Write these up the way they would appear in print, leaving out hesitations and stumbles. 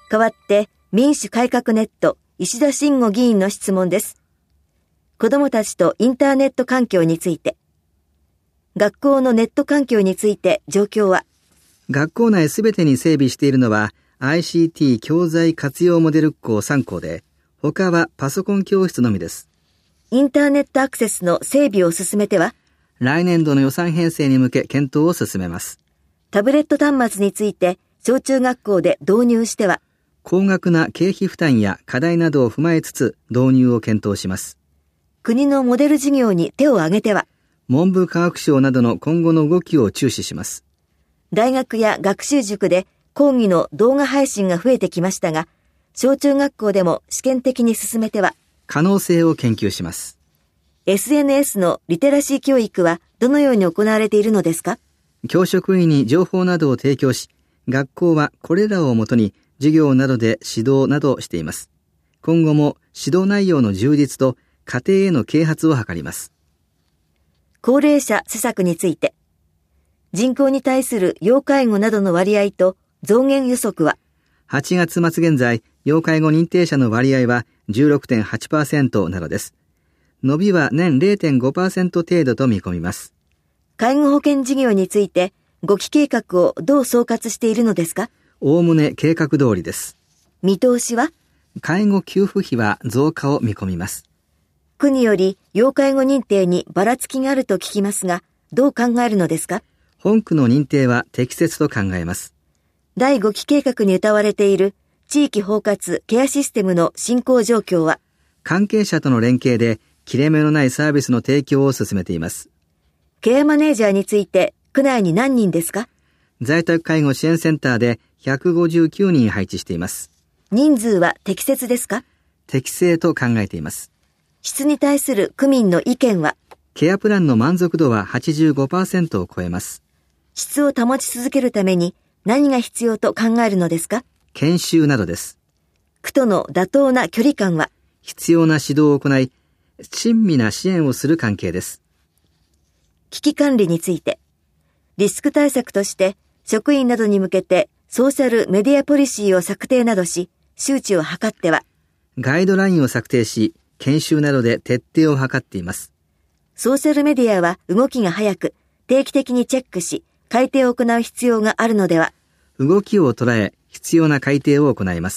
代わって民主改革ネット石田真吾議員の質問です。子どもたちとインターネット環境について。学校のネット環境について状況は？ 学校内すべてに整備しているのは ICT 教材活用モデル校3校で、他はパソコン教室のみです。 インターネットアクセスの整備を進めては？ 来年度の予算編成に向け検討を進めます。 タブレット端末について小中学校で導入しては？ 高額な経費負担や課題などを踏まえつつ導入を検討します。 国のモデル事業に手を挙げては？ 文部科学省などの今後の動きを注視します。 大学や学習塾で講義の動画配信が増えてきましたが、小中学校でも試験的に進めては？ 可能性を研究します。 SNS のリテラシー教育はどのように行われているのですか？ 教職員に情報などを提供し、学校はこれらをもとに授業などで指導などをしています。今後も指導内容の充実と家庭への啓発を図ります。 高齢者施策について。人口に対する要介護などの割合と増減予測は？ 8 月末現在、要介護認定者の割合は 16.8% などです。伸びは年 0.5% 程度と見込みます。 介護保険事業について5期計画をどう総括しているのですか？ おおむね計画通りです。 見通しは？ 介護給付費は増加を見込みます。 区により要介護認定にばらつきがあると聞きますが、どう考えるのですか？ 本区の認定は適切と考えます。 第5期計画に謳われている地域包括ケアシステムの進行状況は？ 関係者との連携で切れ目のないサービスの提供を進めています。 ケアマネージャーについて区内に何人ですか？ 在宅介護支援センターで159人配置しています。 人数は適切ですか？ 適正と考えています。 質に対する区民の意見は？ ケアプランの満足度は 85% を超えます。 質を保ち続けるために何が必要と考えるのですか？ 研修などです。 区との妥当な距離感は？ 必要な指導を行い、親身な支援をする関係です。 危機管理について。リスク対策として職員などに向けてソーシャルメディアポリシーを策定などし、周知を図っては？ ガイドラインを策定し、研修などで徹底を図っています。 ソーシャルメディアは動きが早く、定期的にチェックし、改定を行う必要があるのでは？ 動きを捉え、必要な改定を行います。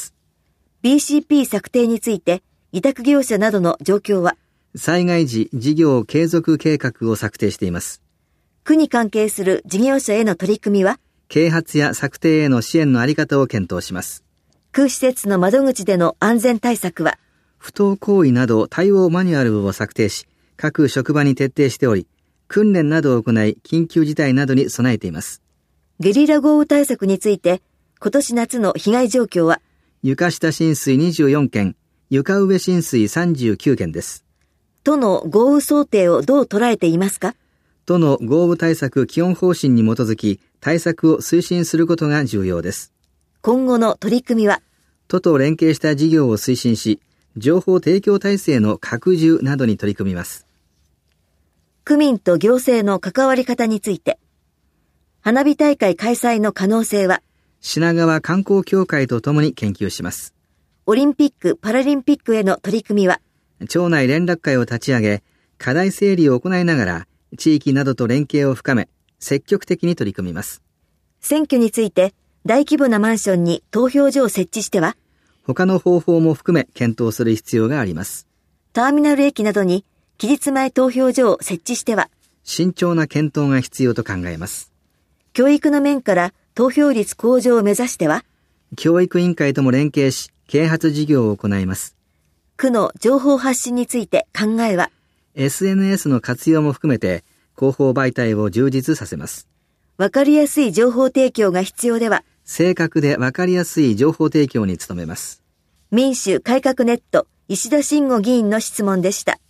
BCP 策定について、委託業者などの状況は？ 災害時事業継続計画を策定しています。 区に関係する事業者への取り組みは？ 啓発や策定への支援のあり方を検討します。 区施設の窓口での安全対策は？ 不当行為など対応マニュアルを策定し、各職場に徹底しており、訓練などを行い、緊急事態などに備えています。 ゲリラ豪雨対策について、今年夏の被害状況は？ 床下浸水24件、床上浸水39件です。 都の豪雨想定をどう捉えていますか？ 都の豪雨対策基本方針に基づき、対策を推進することが重要です。 今後の取り組みは？ 都と連携した事業を推進し、情報提供体制の拡充などに取り組みます。 区民と行政の関わり方について。花火大会開催の可能性は？ 品川観光協会とともに研究します。 オリンピック・パラリンピックへの取り組みは？ 町内連絡会を立ち上げ、課題整理を行いながら、地域などと連携を深め、積極的に取り組みます。 選挙について、大規模なマンションに投票所を設置しては？ 他の方法も含め検討する必要があります。 ターミナル駅などに期日前投票所を設置しては？ 慎重な検討が必要と考えます。 教育の面から投票率向上を目指しては？ 教育委員会とも連携し、啓発事業を行います。 区の情報発信について考えは？ SNS の活用も含めて広報媒体を充実させます。 わかりやすい情報提供が必要では？ 正確でわかりやすい情報提供に努めます。 民主改革ネット石田真吾議員の質問でした。